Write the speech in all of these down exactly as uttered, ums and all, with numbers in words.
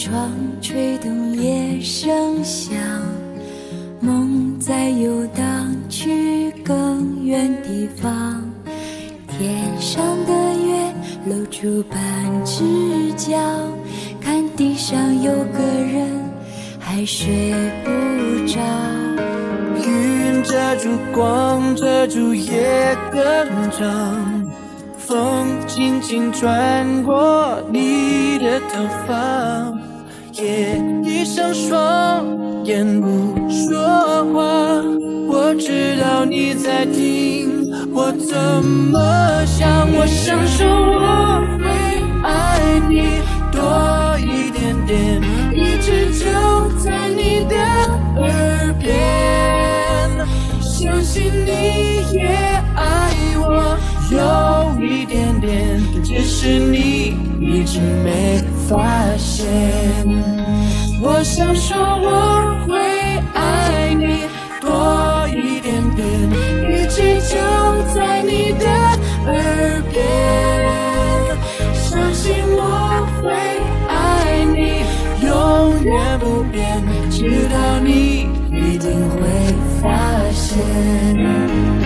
窗吹动夜声响，梦在游荡去更远地方。天上的月露出半只脚，看地上有个人还睡不着。 云遮住光，遮住夜更长，风轻轻穿过你的头发，夜闭上双眼不说话。我知道你在听我怎么想，我想说我会爱你多一点点，一直就在你的耳边，相信你也爱我有一点点，只是你一直没发现。我想说我会爱你多一点点，一直就在你的耳边，相信我会爱你永远不变，直到你一定会发现。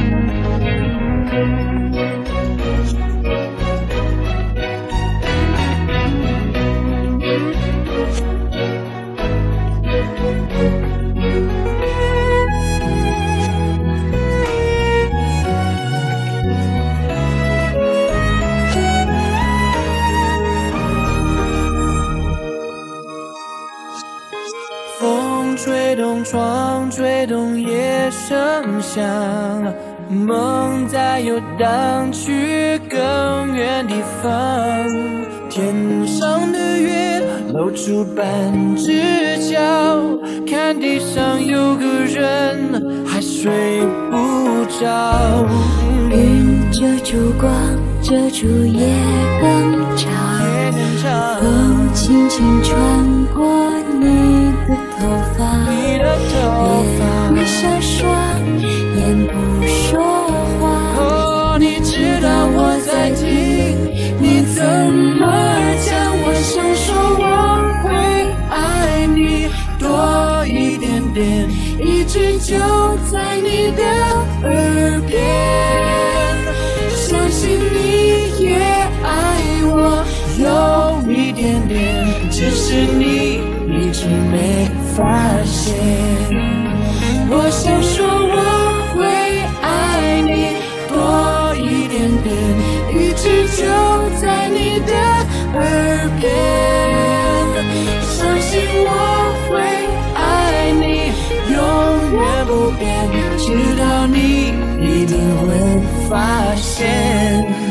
风吹动窗，吹动夜声响，梦在游荡去更远地方。天上的月露出半只脚，看地上有个人还睡不着。 云遮住光，遮住夜更长，风轻轻穿过你的头发， 你的头发夜闭上双眼不说话。 哦，你知道我在听你怎么讲，我想说我会爱你多一点点，一直就在你的耳边，相信你也爱我有一点点，只是你一直没发现。我想说我会爱你多一点点，一直就在你的耳边，相信我会爱你永远不变，直到你一定会发现。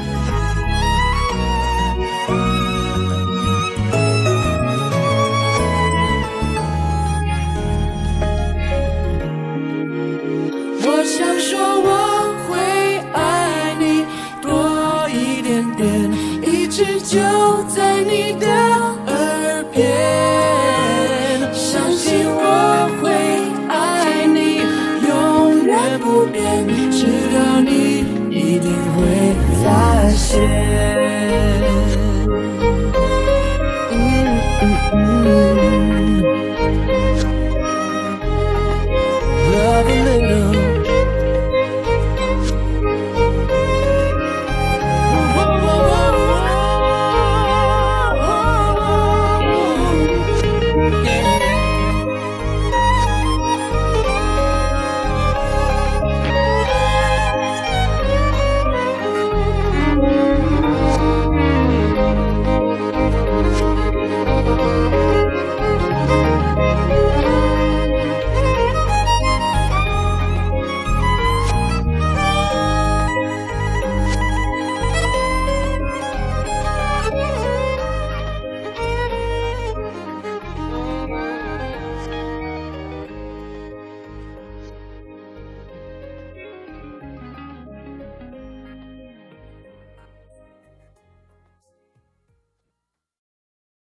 我想说我会爱你多一点点，一直就在你的耳边，相信我会爱你永远不变，直到你一定会发现。